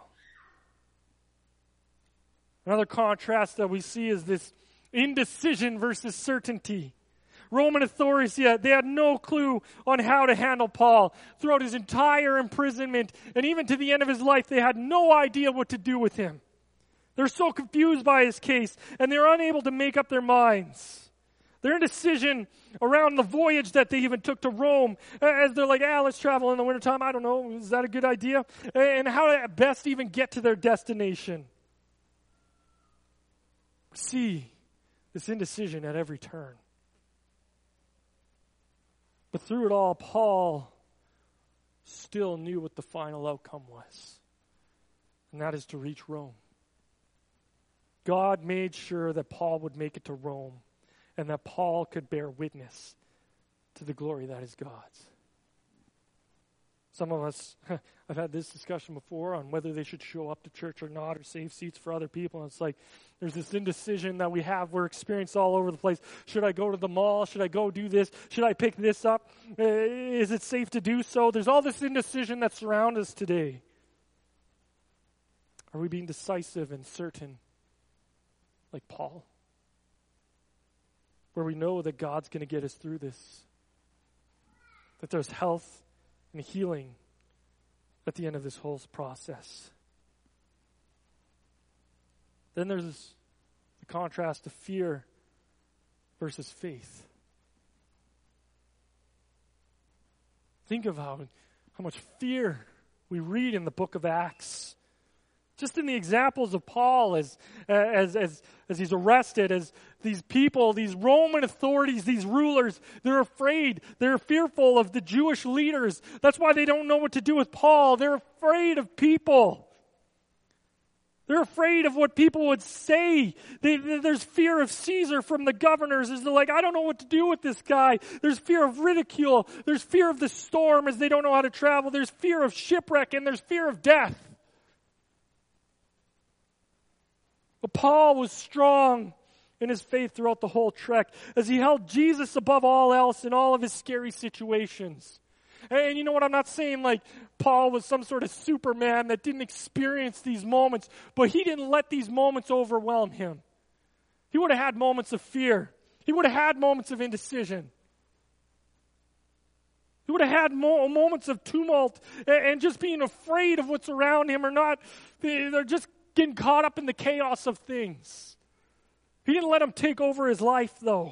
Another contrast that we see is this indecision versus certainty. Roman authorities, yeah, they had no clue on how to handle Paul. Throughout his entire imprisonment, and even to the end of his life, they had no idea what to do with him. They're so confused by his case, and they're unable to make up their minds. Their indecision around the voyage that they even took to Rome, as they're like, ah, let's travel in the wintertime. I don't know, is that a good idea? And how to best even get to their destination. See this indecision at every turn. But through it all, Paul still knew what the final outcome was. And that is to reach Rome. God made sure that Paul would make it to Rome and that Paul could bear witness to the glory that is God's. Some of us, I've had this discussion before on whether they should show up to church or not or save seats for other people. And it's like there's this indecision that we have. We're experienced all over the place. Should I go to the mall? Should I go do this? Should I pick this up? Uh, is it safe to do so? There's all this indecision that surrounds us today. Are we being decisive and certain like Paul? Where we know that God's going to get us through this. That there's health and healing at the end of this whole process. Then there's this, the contrast of fear versus faith. Think of how, how much fear we read in the book of Acts. Just in the examples of Paul as, as, as, as he's arrested, as these people, these Roman authorities, these rulers, they're afraid. They're fearful of the Jewish leaders. That's why they don't know what to do with Paul. They're afraid of people. They're afraid of what people would say. They, there's fear of Caesar from the governors as they're like, I don't know what to do with this guy. There's fear of ridicule. There's fear of the storm as they don't know how to travel. There's fear of shipwreck and there's fear of death. But Paul was strong in his faith throughout the whole trek as he held Jesus above all else in all of his scary situations. And you know what? I'm not saying like Paul was some sort of Superman that didn't experience these moments, but he didn't let these moments overwhelm him. He would have had moments of fear. He would have had moments of indecision. He would have had mo- moments of tumult and, and just being afraid of what's around him or not. They're just getting caught up in the chaos of things. He didn't let him take over his life, though.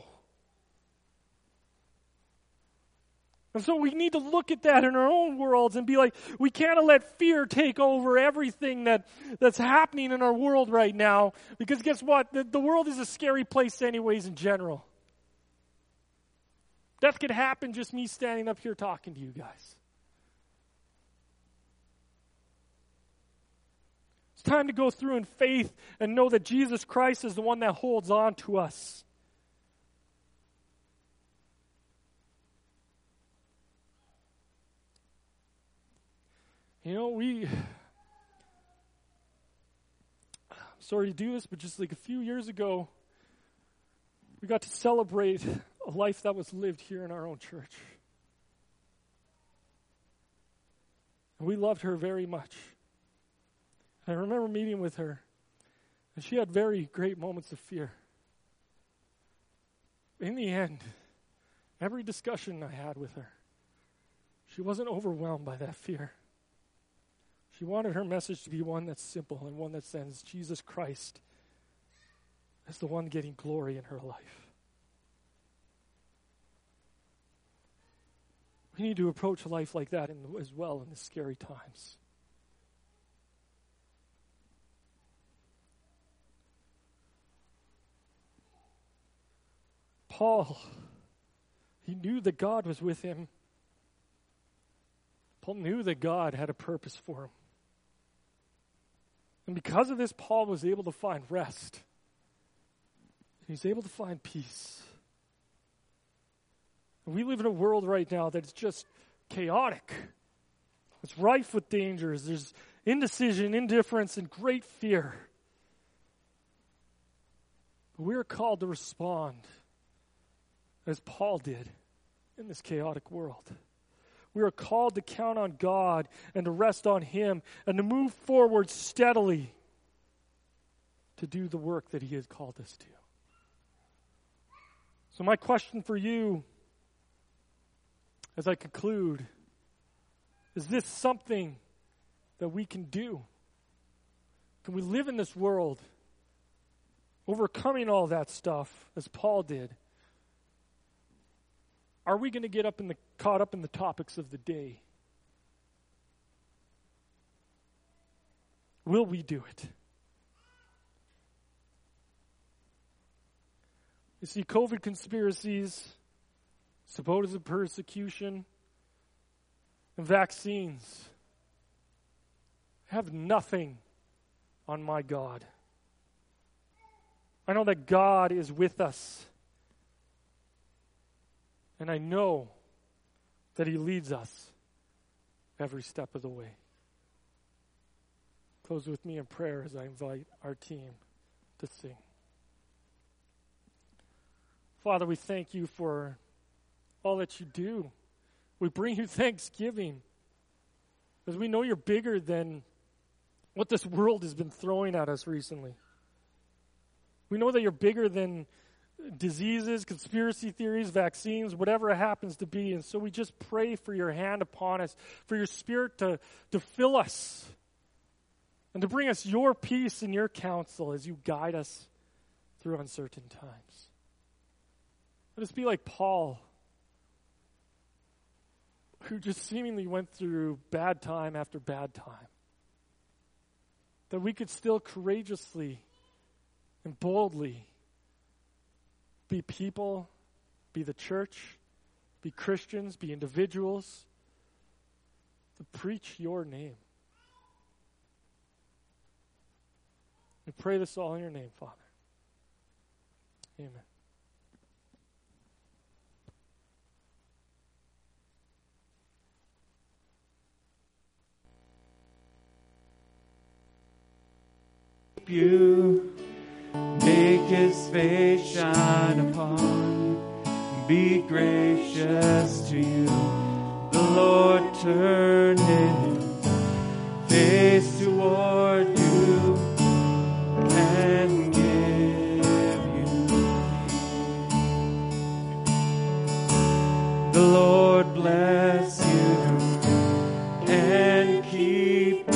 And so we need to look at that in our own worlds and be like, we can't let fear take over everything that, that's happening in our world right now. Because guess what? The, the world is a scary place anyways in general. Death could happen just me standing up here talking to you guys. Time to go through in faith and know that Jesus Christ is the one that holds on to us. You know, we, I'm sorry to do this, but just like a few years ago, we got to celebrate a life that was lived here in our own church. And we loved her very much. I remember meeting with her, and she had very great moments of fear. In the end, every discussion I had with her, she wasn't overwhelmed by that fear. She wanted her message to be one that's simple and one that sends Jesus Christ as the one getting glory in her life. We need to approach life like that in, as well in the scary times. Paul, he knew that God was with him. Paul knew that God had a purpose for him. And because of this, Paul was able to find rest. He was able to find peace. And we live in a world right now that's just chaotic. It's rife with dangers. There's indecision, indifference, and great fear. But we are called to respond as Paul did in this chaotic world. We are called to count on God and to rest on Him and to move forward steadily to do the work that He has called us to. So my question for you as I conclude, is this something that we can do? Can we live in this world overcoming all that stuff as Paul did? Are we going to get up in the caught up in the topics of the day? Will we do it? You see, COVID conspiracies, supposed persecution, and vaccines have nothing on my God. I know that God is with us. And I know that He leads us every step of the way. Close with me in prayer as I invite our team to sing. Father, we thank You for all that You do. We bring You thanksgiving because we know You're bigger than what this world has been throwing at us recently. We know that You're bigger than diseases, conspiracy theories, vaccines, whatever it happens to be. And so we just pray for Your hand upon us, for Your Spirit to, to fill us and to bring us Your peace and Your counsel as You guide us through uncertain times. Let us be like Paul, who just seemingly went through bad time after bad time. That we could still courageously and boldly be people, be the church, be Christians, be individuals, to preach Your name. We pray this all in Your name, Father. Amen. You make His face shine upon you, be gracious to you. The Lord turn His face toward you and give you peace. The Lord bless you and keep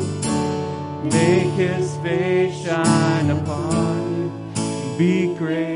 you. Make His face shine upon you, be gracious.